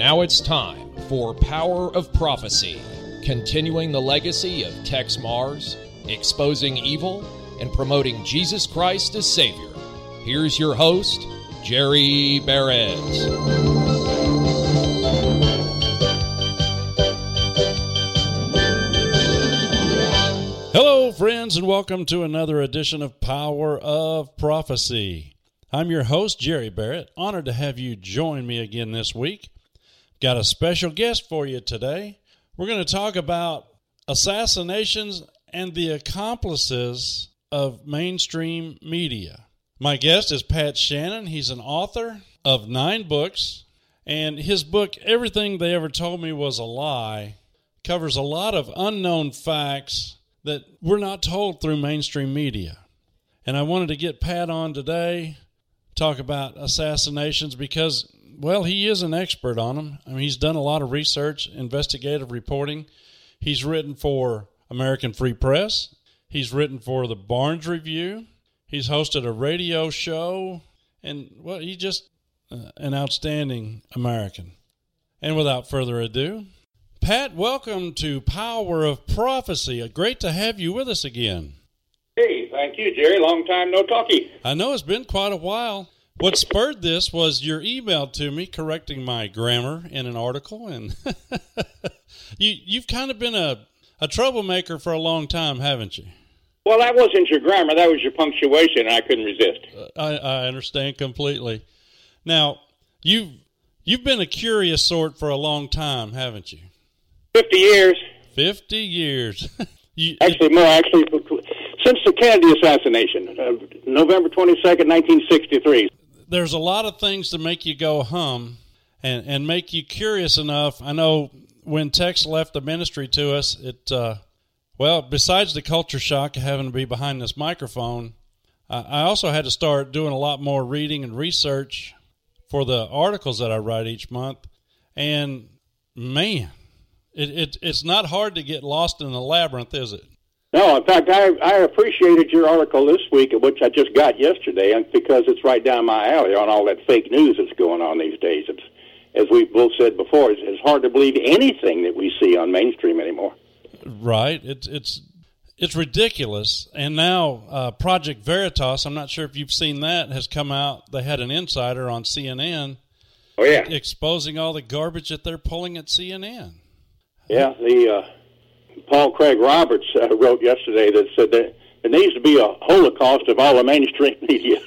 Now it's time for Power of Prophecy, continuing the legacy of Tex Mars, exposing evil, and promoting Jesus Christ as Savior. Here's your host, Jerry Barrett. Hello, friends, and welcome to another edition of Power of Prophecy. I'm your host, Jerry Barrett. Honored to have you join me again this week. Got a special guest for you today. We're going to talk about assassinations and the accomplices of mainstream media. My guest is Pat Shannon. He's an author of 9 books, and his book, Everything They Ever Told Me Was a Lie, covers a lot of unknown facts that we're not told through mainstream media. And I wanted to get Pat on today, talk about assassinations because, well, he is an expert on them. I mean, he's done a lot of research, investigative reporting. He's written for American Free Press. He's written for the Barnes Review. He's hosted a radio show. And, well, he's just an outstanding American. And without further ado, Pat, welcome to Power of Prophecy. Great to have you with us again. Hey, thank you, Jerry. Long time no talkie. I know it's been quite a while. What spurred this was your email to me correcting my grammar in an article, and you've kind of been a troublemaker for a long time, haven't you? Well, that wasn't your grammar. That was your punctuation, and I couldn't resist. I understand completely. Now, you've been a curious sort for a long time, haven't you? 50 years. 50 years. Actually, since the Kennedy assassination, November 22nd, 1963. There's a lot of things to make you go hum and make you curious enough. I know when Tex left the ministry to us, besides the culture shock of having to be behind this microphone, I also had to start doing a lot more reading and research for the articles that I write each month. And, man, it's not hard to get lost in the labyrinth, is it? No, in fact, I appreciated your article this week, which I just got yesterday, because it's right down my alley on all that fake news that's going on these days. It's, as we've both said before, it's hard to believe anything that we see on mainstream anymore. Right. It's ridiculous. And now Project Veritas, I'm not sure if you've seen that, has come out. They had an insider on CNN exposing all the garbage that they're pulling at CNN. Yeah, Paul Craig Roberts wrote yesterday that said that there needs to be a holocaust of all the mainstream media.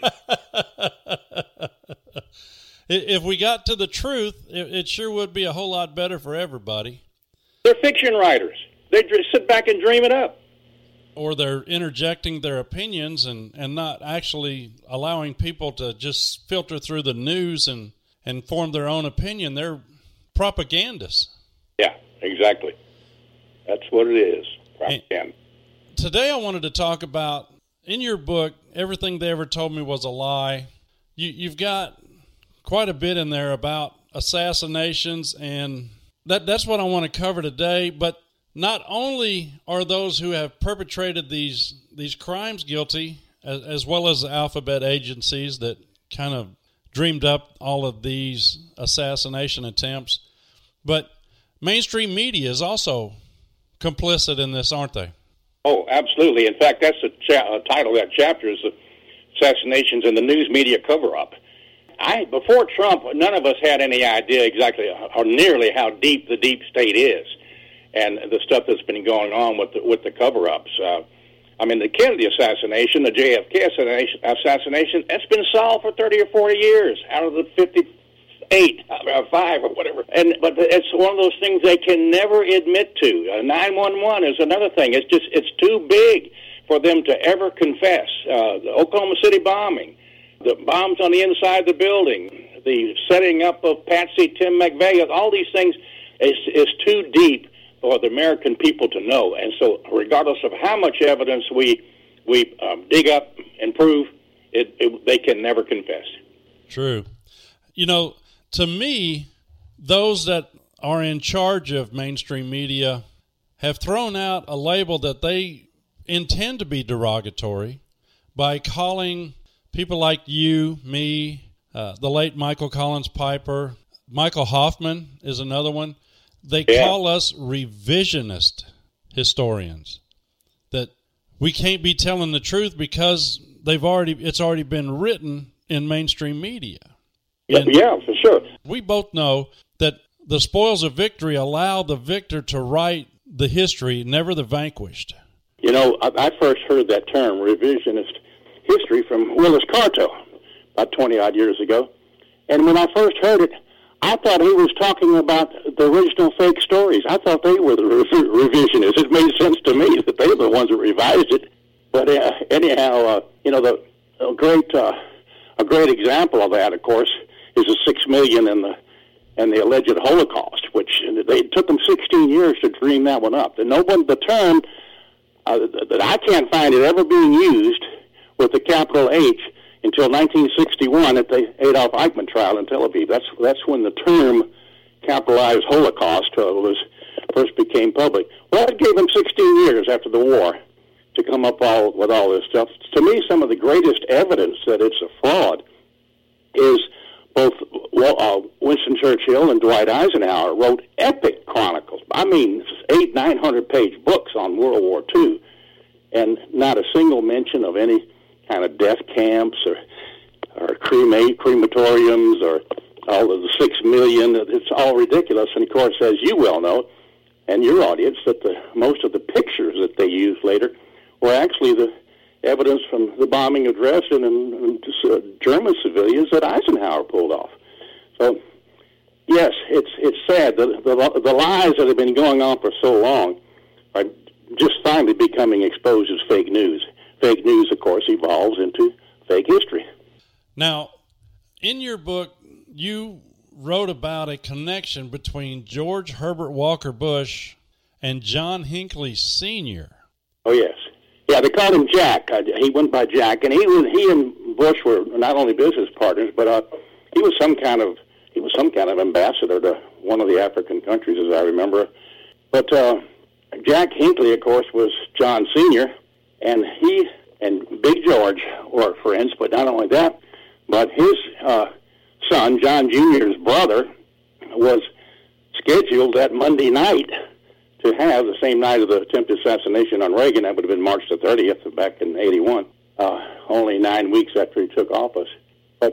If we got to the truth, it sure would be a whole lot better for everybody. They're fiction writers. They just sit back and dream it up. Or they're interjecting their opinions and not actually allowing people to just filter through the news and form their own opinion. They're propagandists. Yeah, exactly. That's what it is. Propaganda. Today I wanted to talk about, in your book, Everything They Ever Told Me Was a Lie. You've got quite a bit in there about assassinations, and that's what I want to cover today. But not only are those who have perpetrated these crimes guilty, as well as the alphabet agencies that kind of dreamed up all of these assassination attempts, but mainstream media is also complicit in this, aren't they? Oh, absolutely. In fact, that's the title of that chapter is Assassinations in the News Media Cover-Up. Before Trump, none of us had any idea exactly or nearly how deep the deep state is and the stuff that's been going on with the cover-ups. The Kennedy assassination, the JFK assassination, that's been solved for 30 or 40 years out of the 58 or 5 or whatever. But it's one of those things they can never admit to. 911 is another thing. It's too big for them to ever confess. The Oklahoma City bombing, the bombs on the inside of the building, the setting up of Patsy Tim McVeigh, all these things is too deep for the American people to know. And so regardless of how much evidence we dig up and prove, they can never confess. True. To me, those that are in charge of mainstream media have thrown out a label that they intend to be derogatory by calling people like you, me, the late Michael Collins Piper, Michael Hoffman is another one. They call us revisionist historians, that we can't be telling the truth because it's already been written in mainstream media. Yeah, for sure. We both know that the spoils of victory allow the victor to write the history, never the vanquished. You know, I first heard that term, revisionist history, from Willis Carto about 20-odd years ago. And when I first heard it, I thought he was talking about the original fake stories. I thought they were the revisionists. It made sense to me that they were the ones that revised it. But anyhow, you know, a great example of that, of course, is the 6 million and the alleged Holocaust, which they took them 16 years to dream that one up. And the term that I can't find it ever being used with the capital H until 1961 at the Adolf Eichmann trial in Tel Aviv. That's when the term capitalized Holocaust first became public. Well, it gave them 16 years after the war to come up with all this stuff. To me, some of the greatest evidence that it's a fraud is both Winston Churchill and Dwight Eisenhower wrote epic chronicles. I mean, 800-900-page books on World War II, and not a single mention of any kind of death camps or crematoriums or all of the 6 million. It's all ridiculous. And, of course, as you well know, and your audience, that most of the pictures that they used later were actually the evidence from the bombing of Dresden and German civilians that Eisenhower pulled off. So, yes, it's sad that the lies that have been going on for so long are just finally becoming exposed as fake news. Fake news, of course, evolves into fake history. Now, in your book, you wrote about a connection between George Herbert Walker Bush and John Hinckley Sr. Oh, yes. Yeah, they called him Jack. He went by Jack, and he and Bush were not only business partners, but he was some kind of ambassador to one of the African countries, as I remember. But Jack Hinckley, of course, was John Sr., and he and Big George were friends. But not only that, but his son, John Jr.'s brother, was scheduled that Monday night to have, the same night of the attempted assassination on Reagan. That would have been March the 30th back in 81, only 9 weeks after he took office. But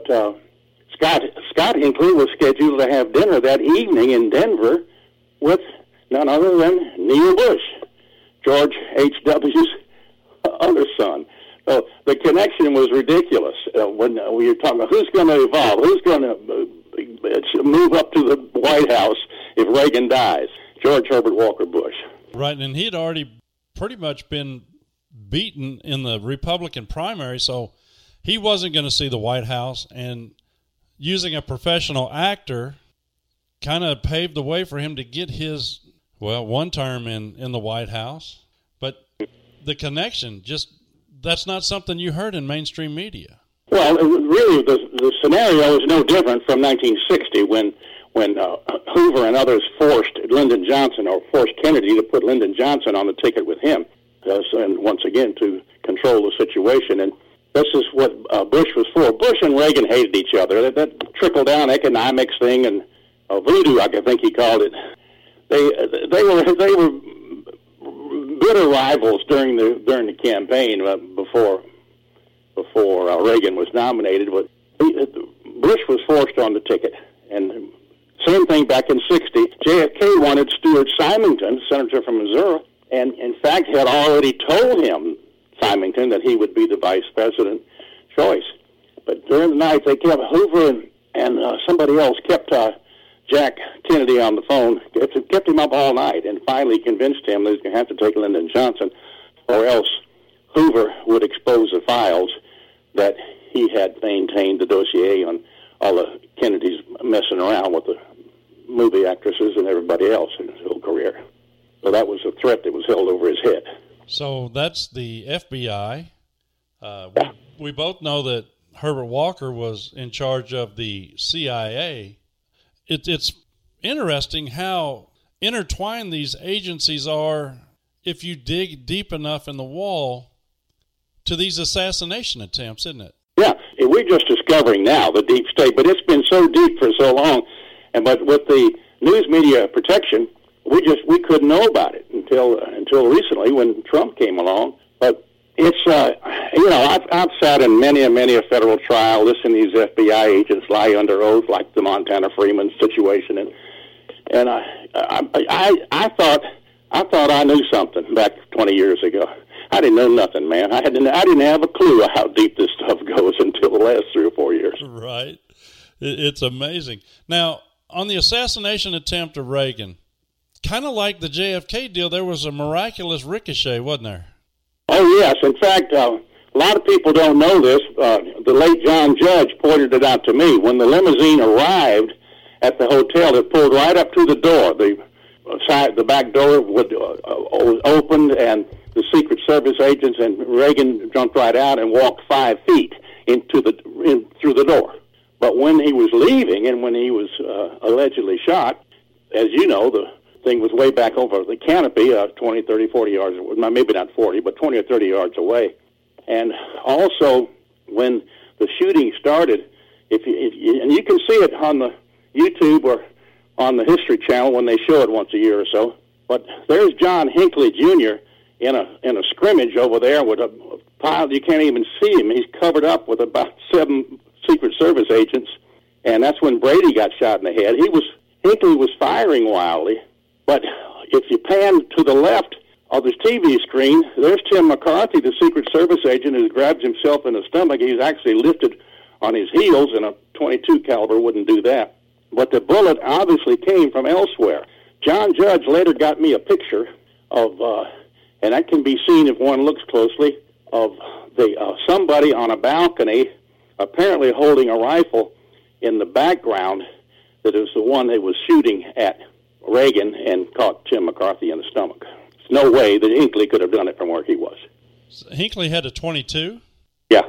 Scott Hinckley was scheduled to have dinner that evening in Denver with none other than Neil Bush, George H.W.'s other son. So the connection was ridiculous. When we were talking about who's going to evolve, who's going to move up to the White House if Reagan dies, George Herbert Walker Bush. Right, and he'd already pretty much been beaten in the Republican primary, so he wasn't going to see the White House, and using a professional actor kind of paved the way for him to get his, one term in the White House. But the connection, that's not something you heard in mainstream media. Well, really, the scenario is no different from 1960 when Hoover and others forced Kennedy to put Lyndon Johnson on the ticket with him, and once again to control the situation. And this is what Bush was for. Bush and Reagan hated each other. That trickle-down economics thing and voodoo, I think he called it. They were bitter rivals during the campaign before Reagan was nominated. But Bush was forced on the ticket, and same thing back in '60. JFK wanted Stuart Symington, senator from Missouri, and in fact had already told him, Symington, that he would be the vice president choice. But during the night, they kept Hoover and somebody else kept Jack Kennedy on the phone, kept him up all night, and finally convinced him that he was going to have to take Lyndon Johnson, or else Hoover would expose the files that he had maintained the dossier on all the Kennedys messing around with the movie actresses and everybody else in his whole career. So that was a threat that was held over his head. So that's the FBI. We both know that Herbert Walker was in charge of the CIA. It's interesting how intertwined these agencies are if you dig deep enough in the wall to these assassination attempts, isn't it? Yeah, we're just discovering now the deep state, but it's been so deep for so long. But with the news media protection, we couldn't know about it until recently when Trump came along. But it's I've sat in many a federal trial, listening to these FBI agents lie under oath, like the Montana Freeman situation, and I thought I knew something back 20 years ago. I didn't know nothing, man. I didn't have a clue how deep this stuff goes until the last 3 or 4 years. Right. It's amazing. Now, on the assassination attempt of Reagan, kind of like the JFK deal, there was a miraculous ricochet, wasn't there? Oh, yes. In fact, a lot of people don't know this. The late John Judge pointed it out to me. When the limousine arrived at the hotel, it pulled right up to the door. The back door opened, and the Secret Service agents and Reagan jumped right out and walked 5 feet through the door. But when he was leaving and when he was allegedly shot, as you know, the thing was way back over the canopy, 20, 30, 40 yards, maybe not 40, but 20 or 30 yards away. And also, when the shooting started, and you can see it on the YouTube or on the History Channel when they show it once a year or so, but there's John Hinckley Jr. in a scrimmage over there with a pile. You can't even see him. He's covered up with about 7 Secret Service agents, and that's when Brady got shot in the head. Hinckley was firing wildly, but if you pan to the left of this TV screen, there's Tim McCarthy, the Secret Service agent, who grabs himself in the stomach. He's actually lifted on his heels, and a .22 caliber wouldn't do that. But the bullet obviously came from elsewhere. John Judge later got me a picture of, and that can be seen if one looks closely, of somebody on a balcony apparently holding a rifle in the background that is the one that was shooting at Reagan and caught Tim McCarthy in the stomach. There's no way that Hinckley could have done it from where he was. Hinckley had a .22? Yeah.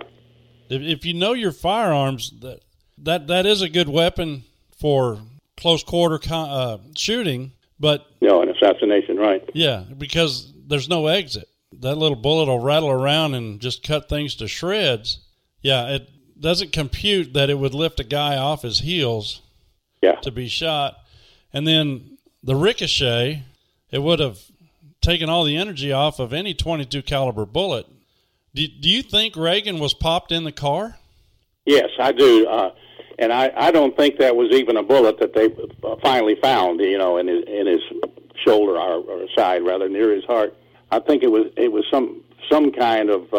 If you know your firearms, that is a good weapon for close quarter shooting, but... No, an assassination, right. Yeah, because there's no exit. That little bullet will rattle around and just cut things to shreds. Yeah, it doesn't compute that it would lift a guy off his heels to be shot. And then the ricochet, it would have taken all the energy off of any .22 caliber bullet. Do you think Reagan was popped in the car? Yes, I do. And I don't think that was even a bullet that they finally found, in his shoulder or side, rather, near his heart. I think it was some kind of,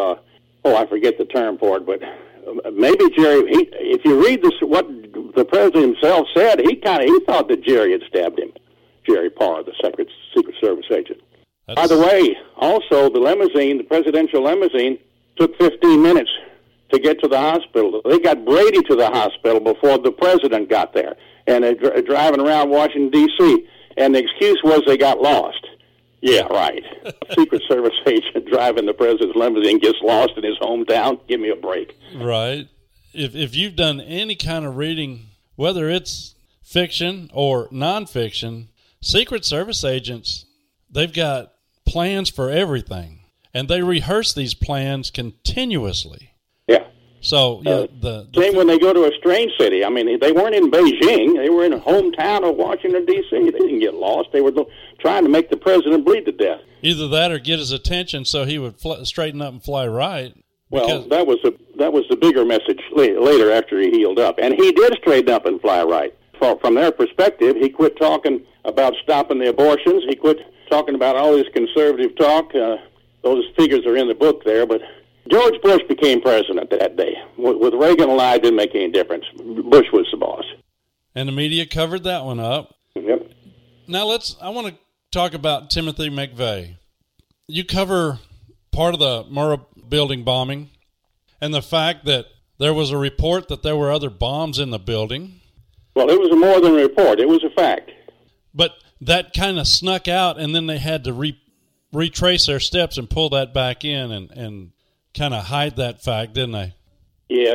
I forget the term for it, but maybe Jerry, if you read this, what the president himself said, he thought that Jerry had stabbed him, Jerry Parr, the Secret Service agent. By the way, also the presidential limousine, took 15 minutes to get to the hospital. They got Brady to the hospital before the president got there, and they're driving around Washington, D.C., and the excuse was they got lost. Yeah, right. A Secret Service agent driving the president's limousine gets lost in his hometown. Give me a break. Right. If you've done any kind of reading, whether it's fiction or nonfiction, Secret Service agents, they've got plans for everything, and they rehearse these plans continuously. Yeah. So same when they go to a strange city. I mean, they weren't in Beijing; they were in a hometown of Washington D.C. They didn't get lost. They were trying to make the president bleed to death. Either that, or get his attention so he would straighten up and fly right. Well, that was the bigger message later after he healed up, and he did straighten up and fly right. From their perspective, he quit talking about stopping the abortions. He quit talking about all this conservative talk. Those figures are in the book there, but George Bush became president that day. With Reagan alive, it didn't make any difference. Bush was the boss. And the media covered that one up. Yep. Now I want to talk about Timothy McVeigh. You cover part of the Murrah building bombing and the fact that there was a report that there were other bombs in the building. Well, it was more than a report. It was a fact. But that kind of snuck out, and then they had to retrace their steps and pull that back in and kind of hide that fact, didn't they? Yes.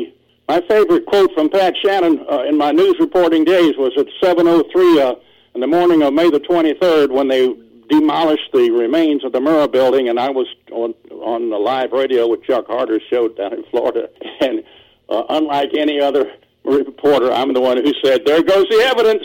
My favorite quote from Pat Shannon in my news reporting days was at 7:03 in the morning of May the 23rd when they demolished the remains of the Murrah building, and I was on the live radio with Chuck Harder's show down in Florida. And unlike any other reporter, I'm the one who said, "There goes the evidence."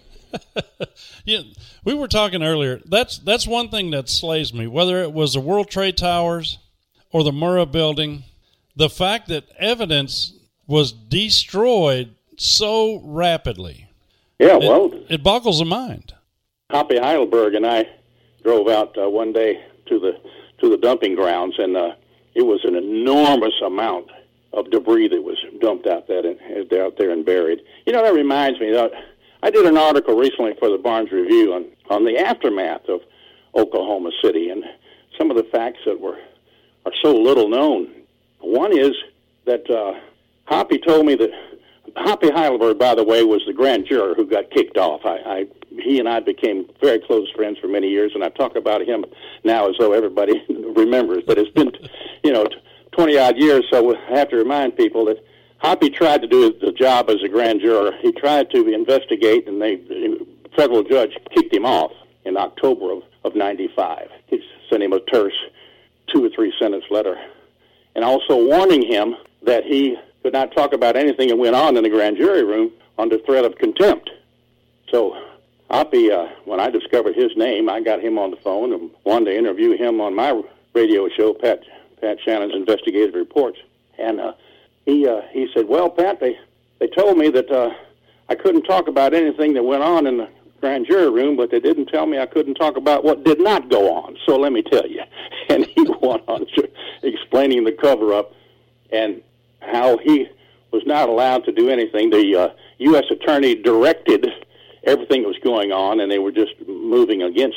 Yeah, we were talking earlier. That's one thing that slays me. Whether it was the World Trade Towers or the Murrah Building, the fact that evidence was destroyed so rapidly. Yeah, well, it boggles the mind. Hoppy Heidelberg and I drove out one day to the dumping grounds, and it was an enormous amount of debris that was dumped out there and buried. You know, that reminds me that I did an article recently for the Barnes Review on the aftermath of Oklahoma City and some of the facts that are so little known. One is that Hoppy told me that Hoppy Heidelberg, by the way, was the grand juror who got kicked off. He and I became very close friends for many years, and I talk about him now as though everybody remembers. But it's been, 20-odd years, so I have to remind people that Hoppy tried to do the job as a grand juror. He tried to investigate, and the federal judge kicked him off in October of 95. He sent him a terse 2 or 3 sentence letter, and also warning him that he could not talk about anything that went on in the grand jury room under threat of contempt. So Hoppy, when I discovered his name, I got him on the phone and wanted to interview him on my radio show, Pat Shannon's Investigative Reports. And he said, "Well, Pat, they told me that I couldn't talk about anything that went on in the grand jury room, but they didn't tell me I couldn't talk about what did not go on. So let me tell you." And he went on explaining the cover-up and how he was not allowed to do anything. The U.S. attorney directed everything that was going on, and they were just moving against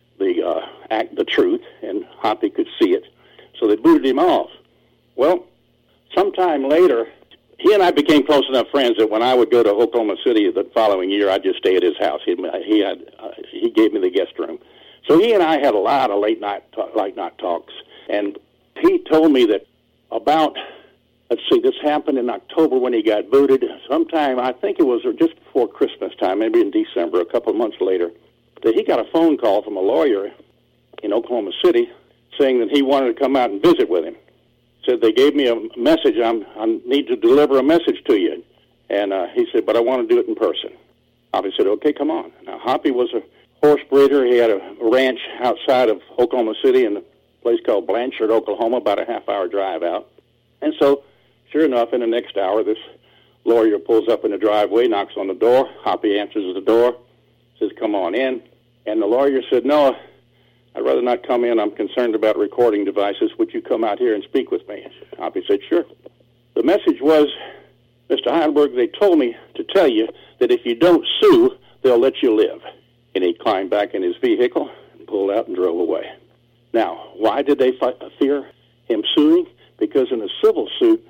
the truth, and Hoppy could see it. So they booted him off. Well, sometime later, he and I became close enough friends that when I would go to Oklahoma City the following year, I'd just stay at his house. He gave me the guest room. So he and I had a lot of late night talks, and he told me that about, this happened in October when he got booted. Sometime, I think it was just before Christmas time, maybe in December, a couple of months later, that he got a phone call from a lawyer in Oklahoma City saying that he wanted to come out and visit with him. Said, "They gave me a message. I need to deliver a message to you." And he said, "But I want to do it in person." Hoppy said, "Okay, come on." Now, Hoppy was a horse breeder. He had a ranch outside of Oklahoma City in a place called Blanchard, Oklahoma, about a half-hour drive out. And so, sure enough, in the next hour, this lawyer pulls up in the driveway, knocks on the door. Hoppy answers the door, says, "Come on in." And the lawyer said, "No, I'd rather not come in. I'm concerned about recording devices. Would you come out here and speak with me?" Hoppy said, "Sure." The message was, "Mr. Heidelberg, they told me to tell you that if you don't sue, they'll let you live." And he climbed back in his vehicle and pulled out and drove away. Now, why did they fear him suing? Because in a civil suit,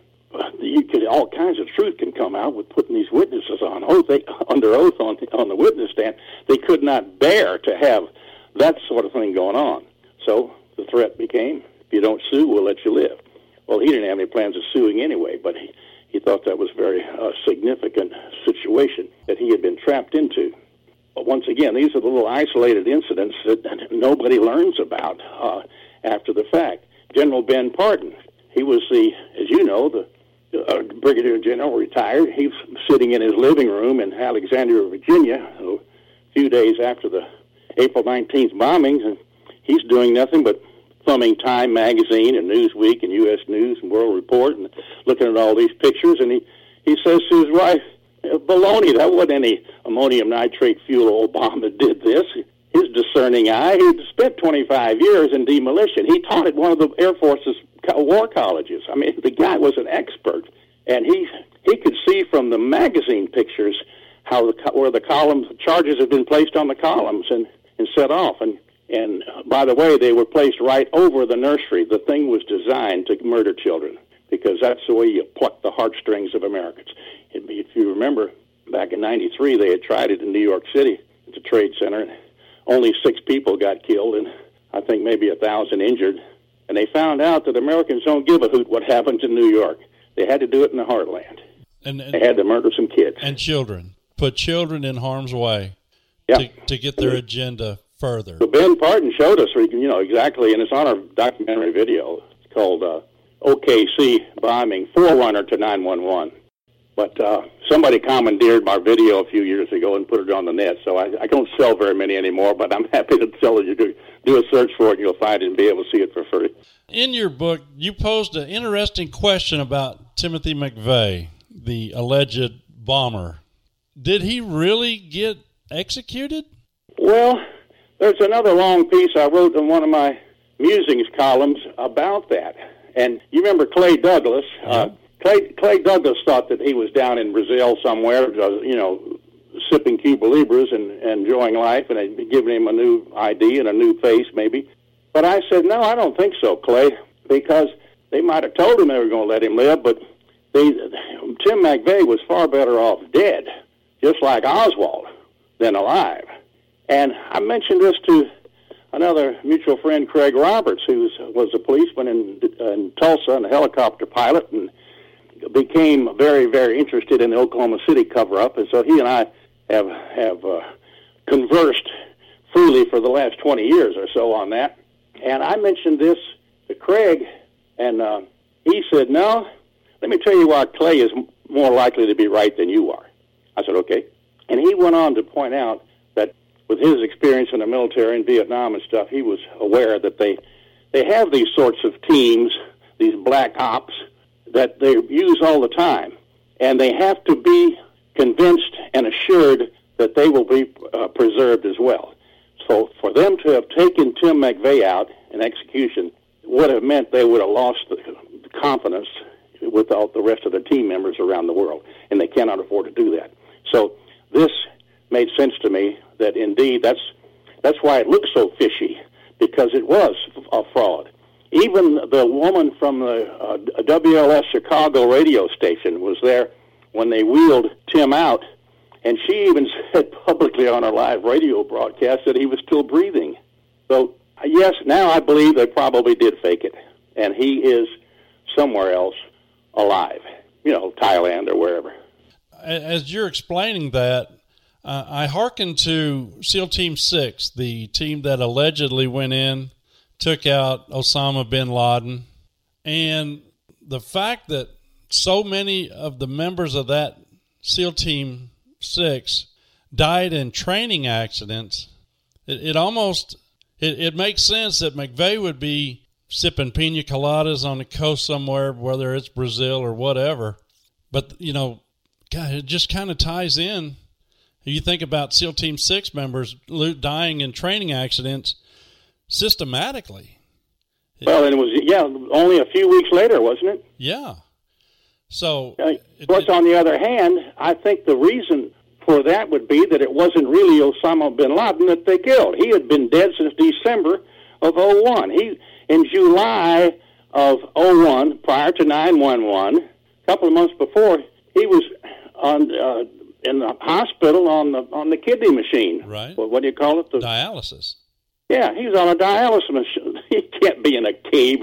all kinds of truth can come out with putting these witnesses on oath. Under oath on the witness stand. They could not bear to have that sort of thing going on. So the threat became, if you don't sue, we'll let you live. Well, he didn't have any plans of suing anyway, but he thought that was a very significant situation that he had been trapped into. But once again, these are the little isolated incidents that nobody learns about after the fact. General Ben Parton, he was as you know, the Brigadier General, retired. He was sitting in his living room in Alexandria, Virginia, a few days after the April 19th bombings, and he's doing nothing but thumbing Time magazine and Newsweek and U.S. News and World Report and looking at all these pictures, and he says to his wife, "Baloney, that wasn't any ammonium nitrate fuel old bomb that did this." His discerning eye, he'd spent 25 years in demolition. He taught at one of the Air Force's war colleges. I mean, the guy was an expert, and he could see from the magazine pictures where the columns, charges had been placed on the columns and set off. And by the way, they were placed right over the nursery. The thing was designed to murder children because that's the way you pluck the heartstrings of Americans. If you remember, back in 93, they had tried it in New York City at the Trade Center, and only 6 people got killed and I think maybe 1,000 injured. And they found out that Americans don't give a hoot what happens in New York. They had to do it in the heartland. And they had to murder some kids. And children. Put children in harm's way to get their agenda further. So Ben Parton showed us, exactly, and it's on our documentary video. It's called OKC Bombing, Forerunner to 9/11. But somebody commandeered my video a few years ago and put it on the net, so I don't sell very many anymore, but I'm happy to tell you to do a search for it, and you'll find it and be able to see it for free. In your book, you posed an interesting question about Timothy McVeigh, the alleged bomber. Did he really get executed? Well, there's another long piece I wrote in one of my musings columns about that. And you remember Clay Douglas? Yeah. Clay Douglas thought that he was down in Brazil somewhere, sipping Cuba Libras and enjoying life, and had given him a new ID and a new face, maybe. But I said, no, I don't think so, Clay, because they might have told him they were going to let him live, but Tim McVeigh was far better off dead, just like Oswald, than alive. And I mentioned this to another mutual friend, Craig Roberts, who was a policeman in Tulsa and a helicopter pilot, and became very, very interested in the Oklahoma City cover-up. And so he and I have conversed freely for the last 20 years or so on that. And I mentioned this to Craig, and he said, no, let me tell you why Clay is more likely to be right than you are. I said, okay. And he went on to point out that with his experience in the military in Vietnam and stuff, he was aware that they have these sorts of teams, these black ops, that they use all the time. And they have to be convinced and assured that they will be preserved as well. So for them to have taken Tim McVeigh out in execution would have meant they would have lost the confidence with all the rest of the team members around the world, and they cannot afford to do that. So this made sense to me that indeed that's why it looked so fishy, because it was a fraud. Even the woman from the WLS Chicago radio station was there when they wheeled Tim out, and she even said publicly on her live radio broadcast that he was still breathing. So, yes, now I believe they probably did fake it, and he is somewhere else alive, Thailand or wherever. As you're explaining that, I hearken to SEAL Team 6, the team that allegedly went in, took out Osama bin Laden, and the fact that so many of the members of that SEAL Team 6 died in training accidents, it makes sense that McVeigh would be sipping pina coladas on the coast somewhere, whether it's Brazil or whatever. But, God, it just kind of ties in. You think about SEAL Team 6 members dying in training accidents systematically. Well, and it was, only a few weeks later, wasn't it? Yeah. So, but on the other hand, I think the reason for that would be that it wasn't really Osama bin Laden that they killed. He had been dead since December of 2001. In July of 2001, prior to 9/11, a couple of months before, he was in the hospital on the kidney machine. Right. What do you call it? Dialysis. Yeah, he was on a dialysis machine. He can't be in a cave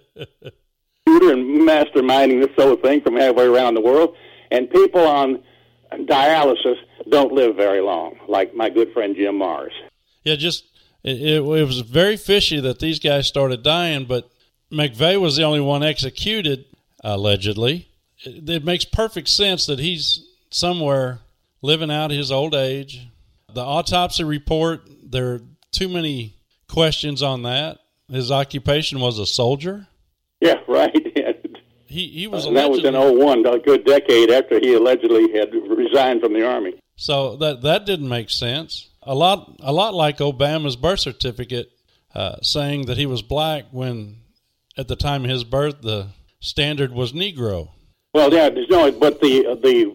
and masterminding this whole thing from halfway around the world. And people on dialysis don't live very long, like my good friend Jim Mars. Yeah, it was very fishy that these guys started dying, but McVeigh was the only one executed, allegedly. It makes perfect sense that he's somewhere living out his old age. The autopsy report, there are too many questions on that. His occupation was a soldier. Yeah, right. He was that was in 2001, a good decade after he allegedly had resigned from the Army. So that didn't make sense. A lot like Obama's birth certificate, saying that he was black when at the time of his birth the standard was Negro. Well, yeah, no, but the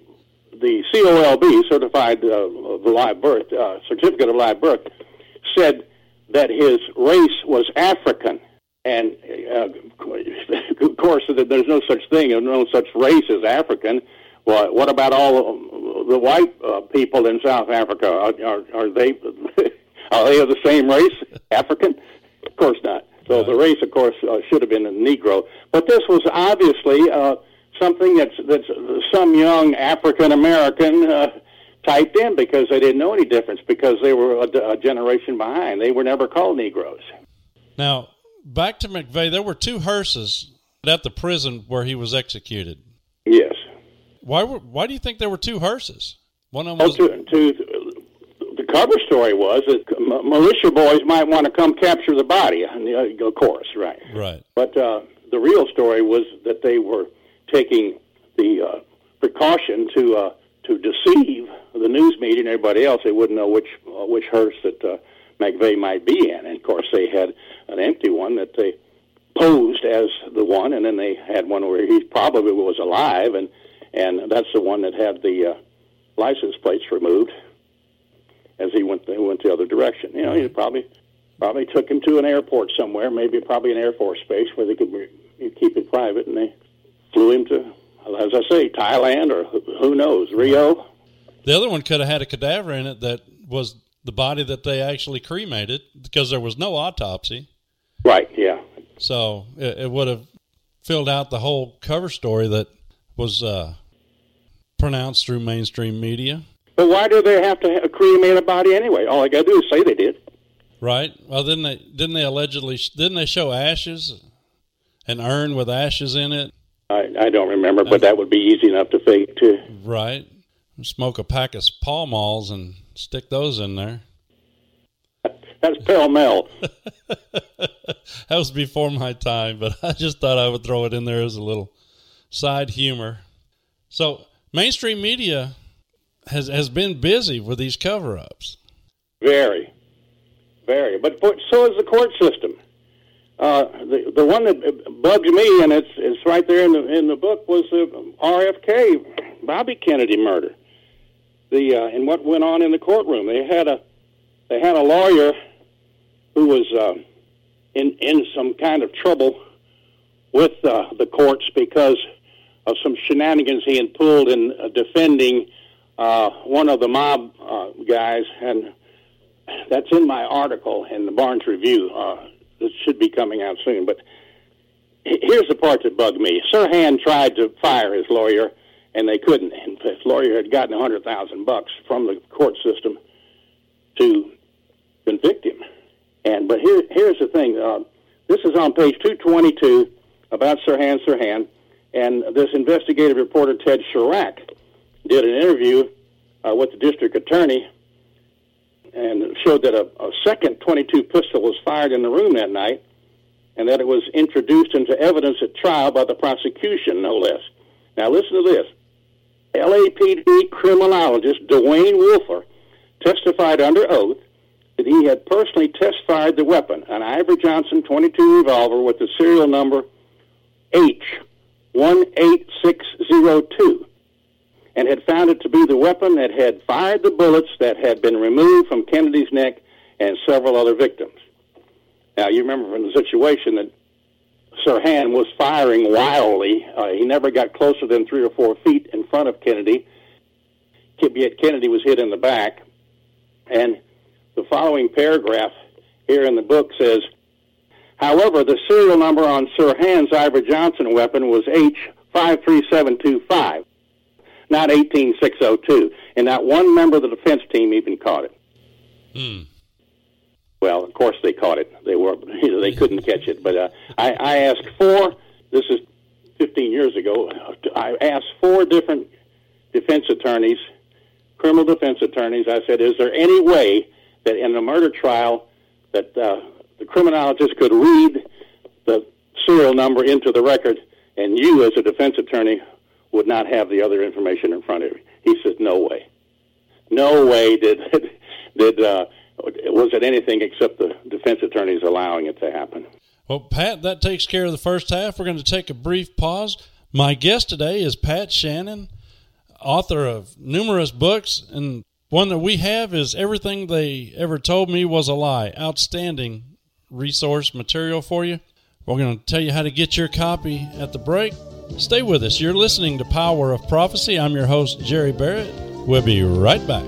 COLB, certified live birth certificate of live birth, said that his race was African. And, of course, there's no such thing, no such race as African. Well, what about all the white people in South Africa? Are they of the same race, African? Of course not. So the race, of course, should have been a Negro. But this was obviously something that's some young African-American typed in because they didn't know any difference, because they were a generation behind. They were never called Negroes. Now, back to McVeigh, there were two hearses at the prison where he was executed. Yes. Why do you think there were two hearses? One of them was... The cover story was that militia boys might want to come capture the body. Of course, right. Right. But the real story was that they were taking the precaution to deceive the news media and everybody else. They wouldn't know which hearse that McVeigh might be in. And of course, they had an empty one that they posed as the one, and then they had one where he probably was alive, and that's the one that had the license plates removed as he went the other direction. You know, he probably took him to an airport somewhere, probably an Air Force base where they could keep it private, and they flew him to, as I say, Thailand or who knows, Rio. The other one could have had a cadaver in it that was the body that they actually cremated because there was no autopsy. Right, yeah. So it would have filled out the whole cover story that was pronounced through mainstream media. But why do they have to cremate a body anyway? All they got to do is say they did. Right. Well, didn't they show ashes, an urn with ashes in it? I don't remember, but that would be easy enough to fake too. Right. Smoke a pack of Pall Malls and stick those in there. That's Pall Mall. That was before my time, but I just thought I would throw it in there as a little side humor. So mainstream media has been busy with these cover-ups. Very, very. But so is the court system. The one that bugged me, and it's right there in the book, was the RFK Bobby Kennedy murder. And what went on in the courtroom. They had a lawyer who was in some kind of trouble with the courts because of some shenanigans he had pulled in defending one of the mob guys, and that's in my article in the Barnes Review. It should be coming out soon. But here's the part that bugged me. Sirhan tried to fire his lawyer, and they couldn't. And his lawyer had gotten $100,000 from the court system to convict him. But here's the thing. This is on page 222 about Sirhan, and this investigative reporter, Ted Chirac, did an interview with the district attorney and showed that a second .22 pistol was fired in the room that night, and that it was introduced into evidence at trial by the prosecution, no less. Now listen to this. LAPD criminologist Dwayne Wolfer testified under oath that he had personally test-fired the weapon, an Ivory Johnson .22 revolver with the serial number H18602, and had found it to be the weapon that had fired the bullets that had been removed from Kennedy's neck and several other victims. Now, you remember from the situation that Sirhan was firing wildly. He never got closer than 3 or 4 feet in front of Kennedy, yet Kennedy was hit in the back. And the following paragraph here in the book says, however, the serial number on Sirhan's Ivory Johnson weapon was H53725. Not 18602, and not one member of the defense team even caught it. Well, of course they caught it. They couldn't catch it. But I asked 4. This is 15 years ago. I asked 4 different defense attorneys, criminal defense attorneys. I said, "Is there any way that in a murder trial that the criminologist could read the serial number into the record, and you, as a defense attorney, would not have the other information in front of you?" He said, "No way. No way was it anything except the defense attorneys allowing it to happen." Well, Pat, that takes care of the first half. We're going to take a brief pause. My guest today is Pat Shannon, author of numerous books, and one that we have is Everything They Ever Told Me Was a Lie. Outstanding resource material for you. We're going to tell you how to get your copy at the break. Stay with us. You're listening to Power of Prophecy. I'm your host, Jerry Barrett. We'll be right back.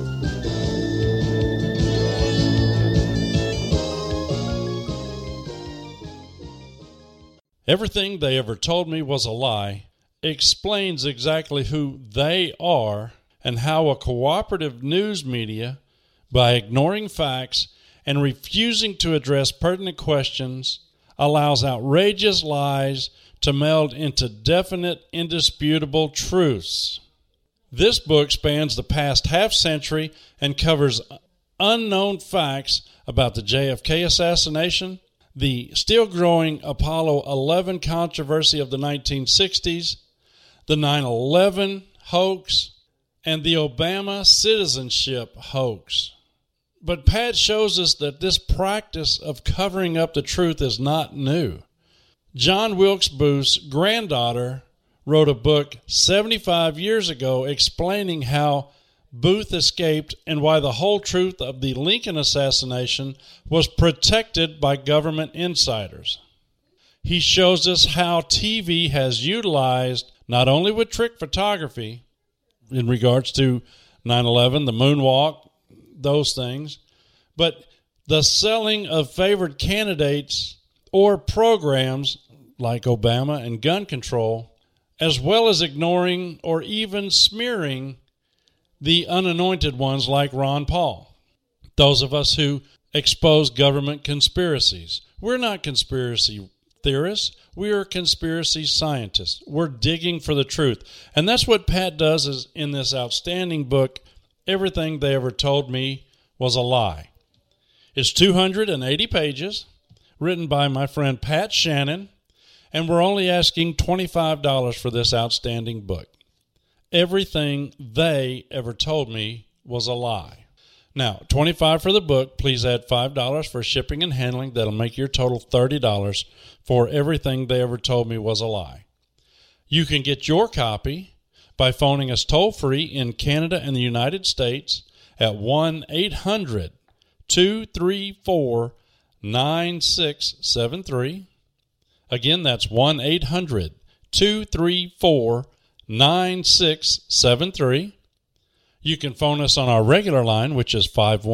Everything They Ever Told Me Was a Lie explains exactly who they are and how a cooperative news media, by ignoring facts and refusing to address pertinent questions, allows outrageous lies to meld into definite, indisputable truths. This book spans the past half-century and covers unknown facts about the JFK assassination, the still-growing Apollo 11 controversy of the 1960s, the 9/11 hoax, and the Obama citizenship hoax. But Pat shows us that this practice of covering up the truth is not new. John Wilkes Booth's granddaughter wrote a book 75 years ago explaining how Booth escaped and why the whole truth of the Lincoln assassination was protected by government insiders. He shows us how TV has utilized, not only with trick photography in regards to 9/11, the moonwalk, those things, but the selling of favored candidates or programs like Obama and gun control, as well as ignoring or even smearing the unanointed ones like Ron Paul. Those of us who expose government conspiracies. We're not conspiracy theorists. We are conspiracy scientists. We're digging for the truth. And that's what Pat does is in this outstanding book, Everything They Ever Told Me Was a Lie. It's 280 pages, written by my friend Pat Shannon, and we're only asking $25 for this outstanding book. Everything They Ever Told Me Was a Lie. Now, $25 for the book. Please add $5 for shipping and handling. That'll make your total $30 for Everything They Ever Told Me Was a Lie. You can get your copy by phoning us toll-free in Canada and the United States at 1-800-234-9673. Again, that's 1-800-234-9673. You can phone us on our regular line, which is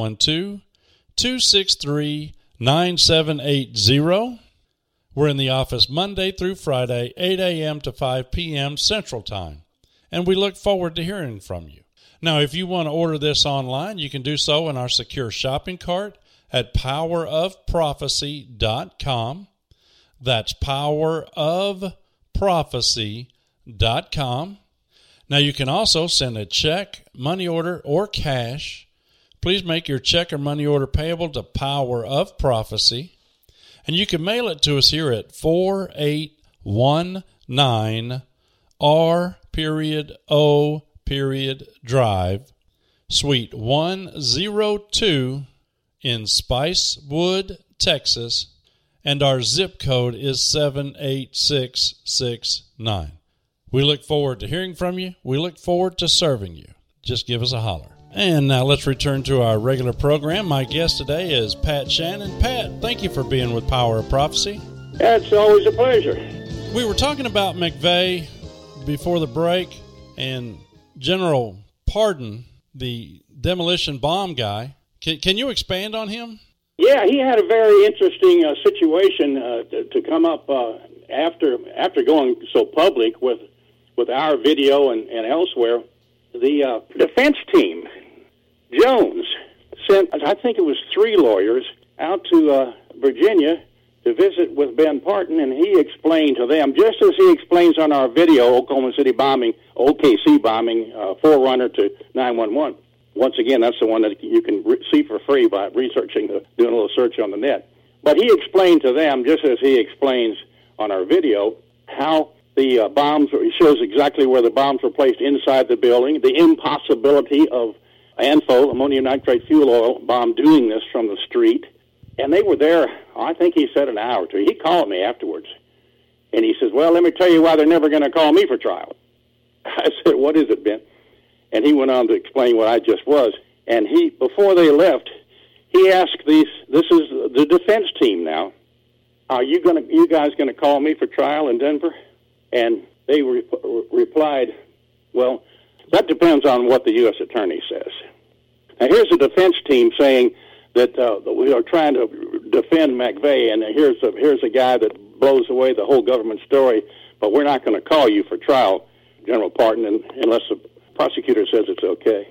512-263-9780. We're in the office Monday through Friday, 8 a.m. to 5 p.m. Central Time, and we look forward to hearing from you. Now, if you want to order this online, you can do so in our secure shopping cart at powerofprophecy.com. That's powerofprophecy.com. Now, you can also send a check, money order, or cash. Please make your check or money order payable to Power of Prophecy. And you can mail it to us here at 4819 R.O. Drive, Suite 102 in Spicewood, Texas, and our zip code is 78669. We look forward to hearing from you. We look forward to serving you. Just give us a holler. And now let's return to our regular program. My guest today is Pat Shannon. Pat, thank you for being with Power of Prophecy. It's always a pleasure. We were talking about McVeigh before the break, and General Pardon, the demolition bomb guy. Can you expand on him? Yeah, he had a very interesting situation to come up after going so public with our video and elsewhere. The defense team, Jones, sent, I think it was 3 lawyers, out to Virginia to visit with Ben Parton, and he explained to them, just as he explains on our video, Oklahoma City bombing, OKC bombing, forerunner to 9/11. Once again, that's the one that you can see for free by researching, doing a little search on the net. But he explained to them, just as he explains on our video, how the bombs, he shows exactly where the bombs were placed inside the building, the impossibility of ANFO, ammonium nitrate fuel oil bomb, doing this from the street. And they were there, I think he said an hour or two. He called me afterwards, and he says, well, let me tell you why they're never going to call me for trial. I said, what is it, Ben? And he went on to explain what I just was. And he, before they left, he asked this is the defense team now, are you guys going to call me for trial in Denver? And they replied, well, that depends on what the U.S. Attorney says. Now, here's the defense team saying that we are trying to defend McVeigh, and here's a guy that blows away the whole government story, but we're not going to call you for trial, General Pardon, unless the prosecutor says it's okay.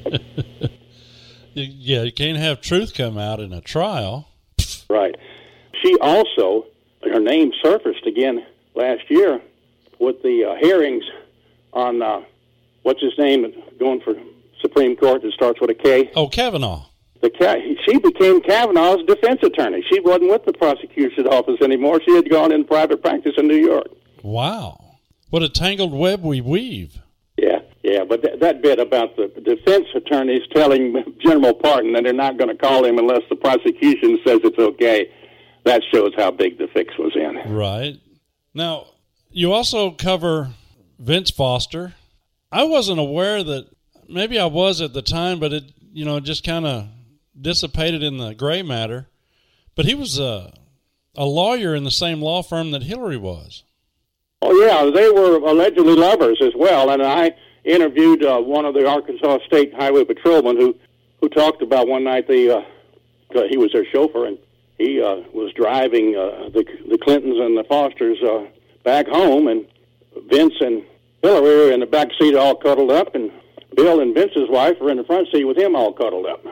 Yeah, you can't have truth come out in a trial. Right. She also, her name surfaced again last year with the hearings on, what's his name, going for Supreme Court that starts with a K. Oh, Kavanaugh. She became Kavanaugh's defense attorney. She wasn't with the prosecutor's office anymore. She had gone in private practice in New York. Wow. What a tangled web we weave. Yeah, but that bit about the defense attorneys telling General Pardon that they're not going to call him unless the prosecution says it's okay, that shows how big the fix was in. Right. Now, you also cover Vince Foster. I wasn't aware that, maybe I was at the time, but it just kind of dissipated in the gray matter. But he was a lawyer in the same law firm that Hillary was. Oh, yeah, they were allegedly lovers as well, and I interviewed one of the Arkansas State Highway Patrolmen who talked about one night he was their chauffeur, and he was driving the Clintons and the Fosters back home, and Vince and Hillary were in the back seat all cuddled up, and Bill and Vince's wife were in the front seat with him all cuddled up.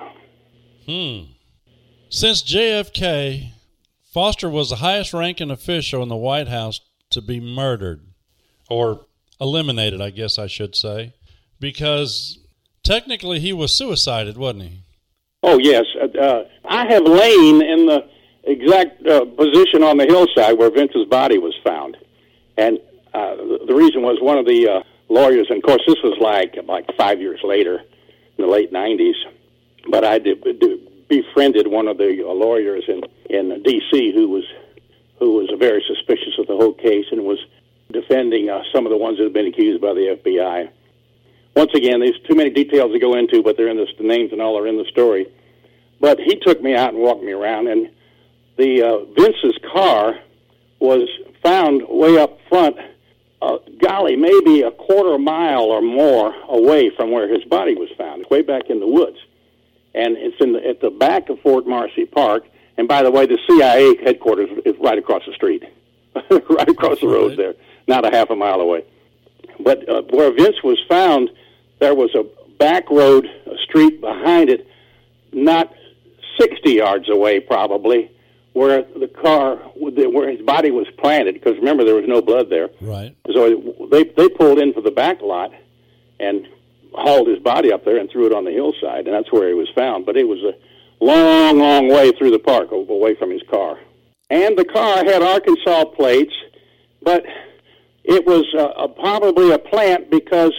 Since JFK, Foster was the highest-ranking official in the White House to be murdered, or eliminated, I guess I should say, because technically he was suicided, wasn't he? Oh, yes. I have lain in the exact position on the hillside where Vince's body was found. And the reason was one of the lawyers, and of course this was like 5 years later, in the late 90s, but I befriended one of the lawyers in D.C. who was very suspicious of the whole case and was defending some of the ones that have been accused by the FBI. Once again, there's too many details to go into, but they're in the names and all are in the story. But he took me out and walked me around, and the Vince's car was found way up front, maybe a quarter mile or more away from where his body was found. It's way back in the woods. And it's at the back of Fort Marcy Park. And by the way, the CIA headquarters is right across the street, right across the road there, not a half a mile away. But where Vince was found, there was a back road, a street behind it, not 60 yards away probably, where where his body was planted, because remember, there was no blood there. Right. So they pulled into the back lot and hauled his body up there and threw it on the hillside, and that's where he was found. But it was a long, long way through the park, away from his car. And the car had Arkansas plates, but it was probably a plant because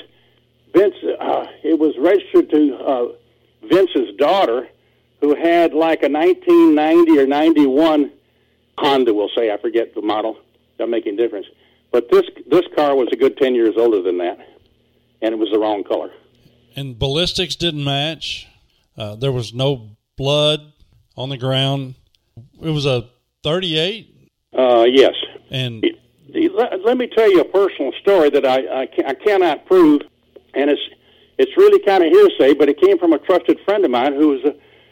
it was registered to Vince's daughter, who had like a 1990 or 91 Honda, we'll say. I forget the model. Doesn't make any difference. But this car was a good 10 years older than that, and it was the wrong color. And ballistics didn't match. There was no blood on the ground. It was a 38? Yes. And let me tell you a personal story that I cannot prove, and it's really kind of hearsay, but it came from a trusted friend of mine who was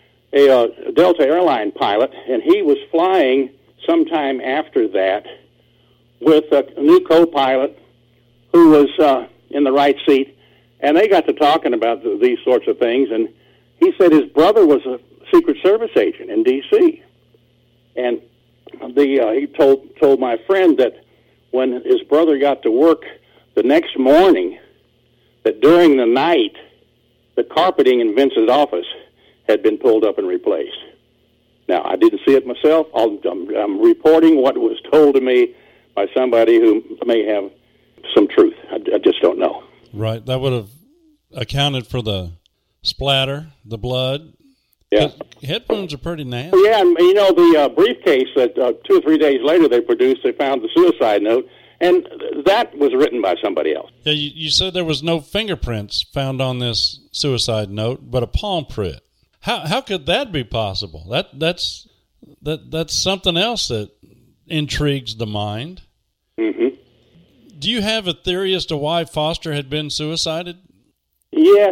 a Delta airline pilot, and he was flying sometime after that with a new co-pilot who was in the right seat, and they got to talking about these sorts of things, and he said his brother was a Secret Service agent in D.C., and he told my friend that when his brother got to work the next morning, that during the night, the carpeting in Vince's office had been pulled up and replaced. Now, I didn't see it myself. I'm reporting what was told to me by somebody who may have some truth. I just don't know. Right. That would have accounted for the splatter, the blood. Yeah. Head wounds are pretty nasty. Yeah, and the briefcase that 2 or 3 days later they produced, they found the suicide note, and that was written by somebody else. Yeah, you said there was no fingerprints found on this suicide note, but a palm print. How could that be possible? That's something else that intrigues the mind. Mm-hmm. Do you have a theory as to why Foster had been suicided? Yes,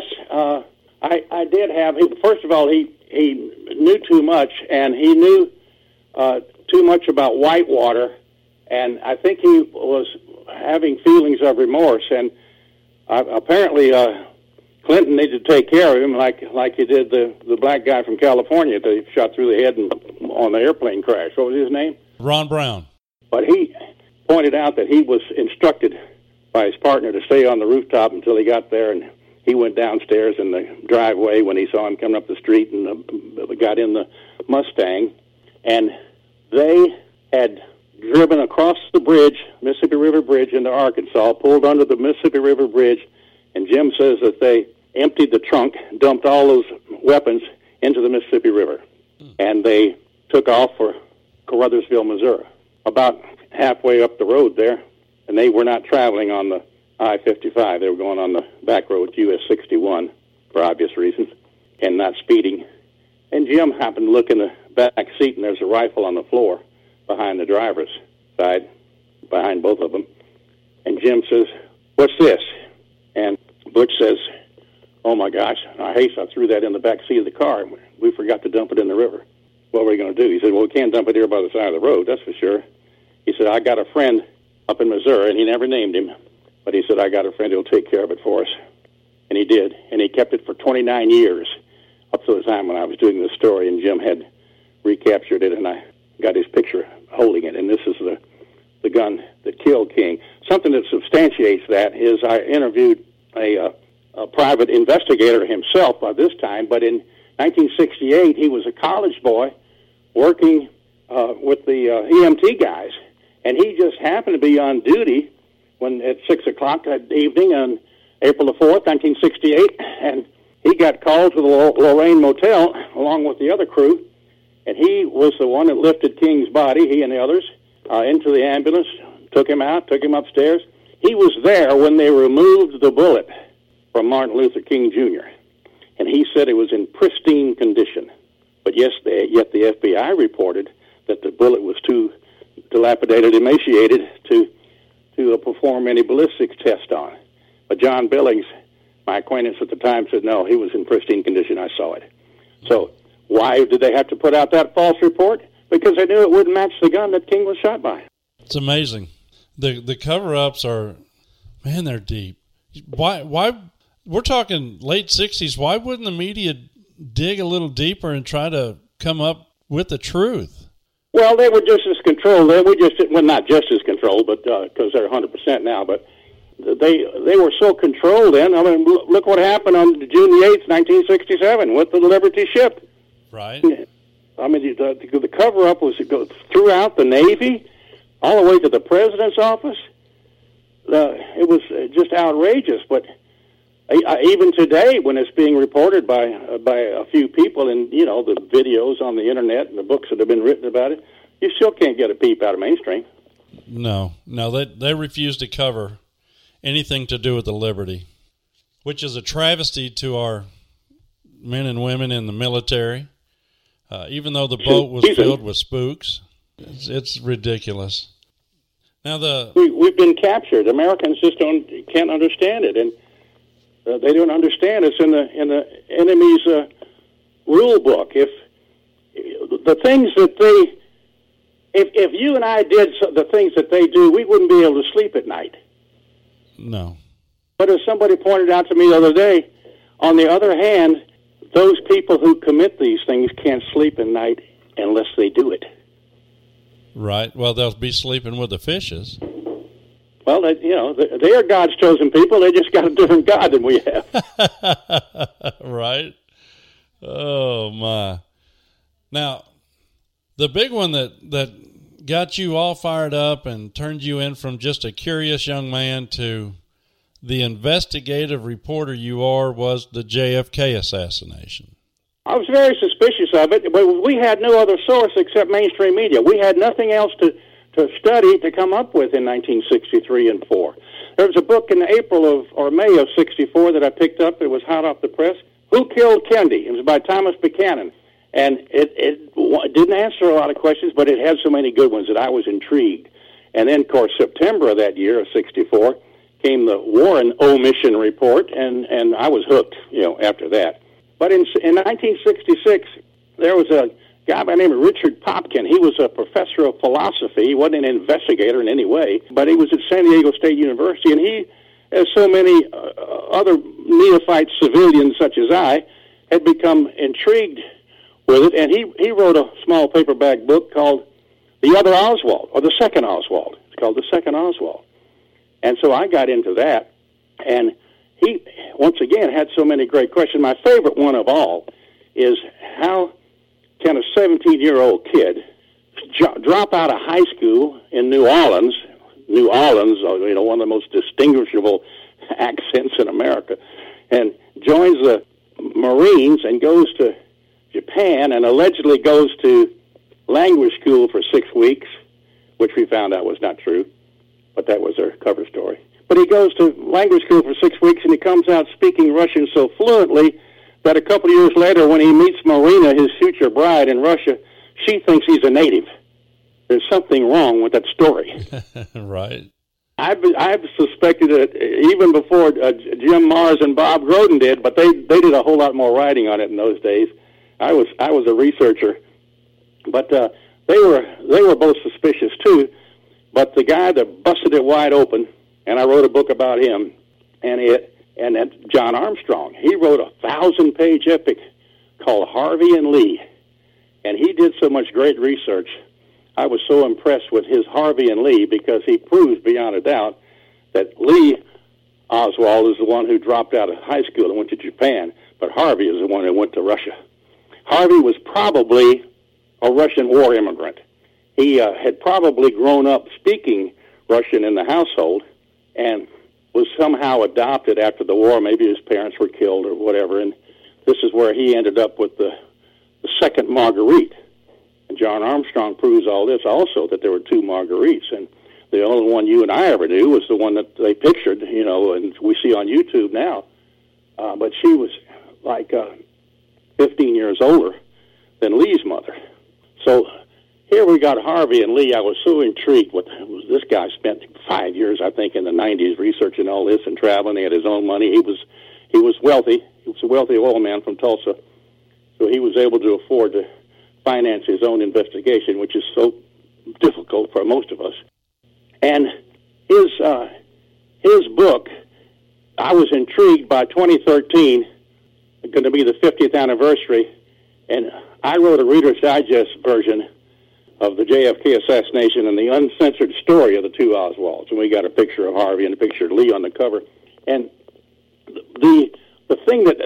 I did have. First of all, he knew too much, and he knew too much about Whitewater, and I think he was having feelings of remorse, and apparently Clinton needed to take care of him like he did the black guy from California that he shot through the head on the airplane crash. What was his name? Ron Brown. But he pointed out that he was instructed by his partner to stay on the rooftop until he got there, and he went downstairs in the driveway when he saw him coming up the street and got in the Mustang, and they had driven across the bridge, Mississippi River Bridge, into Arkansas, pulled under the Mississippi River Bridge, and Jim says that they emptied the trunk, dumped all those weapons into the Mississippi River, and they took off for Caruthersville, Missouri. About halfway up the road there, and they were not traveling on the I-55. They were going on the back road, US 61, for obvious reasons, and not speeding. And Jim happened to look in the back seat, and there's a rifle on the floor behind the driver's side, behind both of them. And Jim says, "What's this?" And Butch says, "Oh, my gosh, I threw that in the back seat of the car. We forgot to dump it in the river. What were we going to do?" He said, "Well, we can't dump it here by the side of the road, that's for sure." He said, "I got a friend up in Missouri," and he never named him, but he said, "I got a friend who'll take care of it for us." And he did, and he kept it for 29 years, up to the time when I was doing this story, and Jim had recaptured it, and I got his picture holding it, and this is the gun that killed King. Something that substantiates that is I interviewed a private investigator himself by this time, but in 1968, he was a college boy working with the EMT guys, and he just happened to be on duty when at 6 o'clock that evening on April the 4th, 1968, and he got called to the Lorraine Motel along with the other crew, and he was the one that lifted King's body, he and the others, into the ambulance, took him out, took him upstairs. He was there when they removed the bullet from Martin Luther King Jr., and he said it was in pristine condition. But yet the FBI reported that the bullet was too dilapidated, emaciated to perform any ballistics test on. But John Billings, my acquaintance at the time, said, "No, he was in pristine condition. I saw it." So why did they have to put out that false report? Because they knew it wouldn't match the gun that King was shot by. It's amazing. The cover-ups are, man, they're deep. Why? We're talking late 60s. Why wouldn't the media dig a little deeper and try to come up with the truth? Well, they were just as controlled. Not just as controlled, but because they're 100% now. But they were so controlled then. I mean, look what happened on June the 8th, 1967, with the Liberty ship. Right. I mean, the cover-up was throughout the Navy, all the way to the President's office. It was just outrageous. But even today, when it's being reported by a few people, and the videos on the internet and the books that have been written about it, you still can't get a peep out of mainstream. No, they refuse to cover anything to do with the Liberty, which is a travesty to our men and women in the military. Even though the boat was filled with spooks, it's ridiculous. Now we've been captured. Americans just can't understand it, and they don't understand it's in the enemy's rule book. If the things that if you and I did the things that they do, we wouldn't be able to sleep at night. No. But as somebody pointed out to me the other day, on the other hand, those people who commit these things can't sleep at night unless they do it. Right. Well, they'll be sleeping with the fishes. Well, they are God's chosen people. They just got a different God than we have. Right. Oh, my. Now, the big one that got you all fired up and turned you in from just a curious young man to the investigative reporter you are was the JFK assassination. I was very suspicious of it, but we had no other source except mainstream media. We had nothing else to study to come up with in 1963 and 4. There was a book in April or May of 64 that I picked up. It was hot off the press. Who Killed Kennedy? It was by Thomas Buchanan. And it didn't answer a lot of questions, but it had so many good ones that I was intrigued. And then, of course, September of that year of 64 came the Warren Omission Report, and I was hooked, after that. But in 1966, there was a guy by the name of Richard Popkin. He was a professor of philosophy. He wasn't an investigator in any way, but he was at San Diego State University, and he, as so many other neophyte civilians such as I, had become intrigued with it, and he wrote a small paperback book called The Other Oswald, or The Second Oswald. It's called The Second Oswald. And so I got into that, and he, once again, had so many great questions. My favorite one of all is how can a 17-year-old kid drop out of high school in New Orleans, one of the most distinguishable accents in America, and joins the Marines and goes to Japan and allegedly goes to language school for 6 weeks, which we found out was not true, but that was their cover story. But he goes to language school for 6 weeks, and he comes out speaking Russian so fluently that a couple of years later, when he meets Marina, his future bride in Russia, she thinks he's a native. There's something wrong with that story. Right. I've suspected it even before Jim Mars and Bob Groden did, but they did a whole lot more writing on it in those days. I was a researcher, but they were both suspicious too. But the guy that busted it wide open, and I wrote a book about him, and then John Armstrong. He wrote a 1,000-page epic called Harvey and Lee, and he did so much great research. I was so impressed with his Harvey and Lee because he proves beyond a doubt that Lee Oswald is the one who dropped out of high school and went to Japan, but Harvey is the one who went to Russia. Harvey was probably a Russian war immigrant. He had probably grown up speaking Russian in the household and was somehow adopted after the war. Maybe his parents were killed or whatever, and this is where he ended up with the second Marguerite. And John Armstrong proves all this also, that there were two Marguerites, and the only one you and I ever knew was the one that they pictured, and we see on YouTube now. But she was like 15 years older than Lee's mother. So here we got Harvey and Lee. I was so intrigued with this guy. Spent 5 years, I think, in the 90s researching all this and traveling. He had his own money. He was wealthy. He was a wealthy oil man from Tulsa, so he was able to afford to finance his own investigation, which is so difficult for most of us. And his book, I was intrigued by 2013, going to be the 50th anniversary, and I wrote a Reader's Digest version of the JFK assassination and the uncensored story of the two Oswalds. And we got a picture of Harvey and a picture of Lee on the cover. And the thing that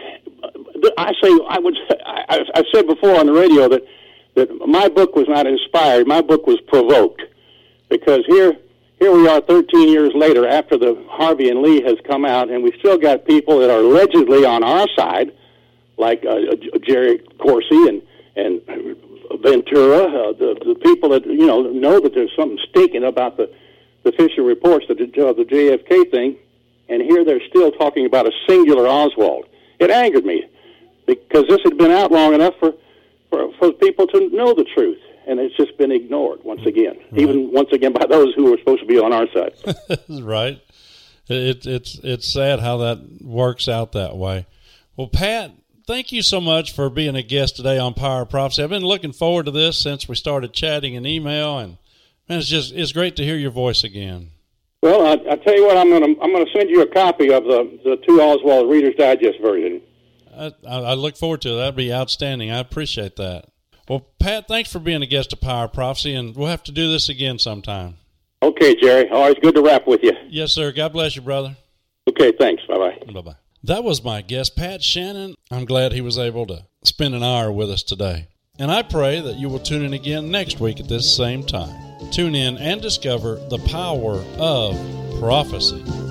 I said before on the radio that my book was not inspired. My book was provoked, because here we are 13 years later after the Harvey and Lee has come out, and we still got people that are allegedly on our side, like Jerry Corsi and Ventura, the people that know that there's something stinking about the Fisher reports, the JFK thing, and here they're still talking about a singular Oswald. It angered me, because this had been out long enough for people to know the truth, and it's just been ignored once again, right. Even once again by those who were supposed to be on our side. Right. It's sad how that works out that way. Well, Pat, thank you so much for being a guest today on Power of Prophecy. I've been looking forward to this since we started chatting in email, and man, it's great to hear your voice again. Well, I tell you what, I'm gonna send you a copy of the two Oswald Reader's Digest version. I look forward to it. That'd be outstanding. I appreciate that. Well, Pat, thanks for being a guest of Power of Prophecy, and we'll have to do this again sometime. Okay, Jerry. Always good to rap with you. Yes, sir. God bless you, brother. Okay, thanks. Bye-bye. Bye-bye. That was my guest, Pat Shannon. I'm glad he was able to spend an hour with us today. And I pray that you will tune in again next week at this same time. Tune in and discover the power of prophecy.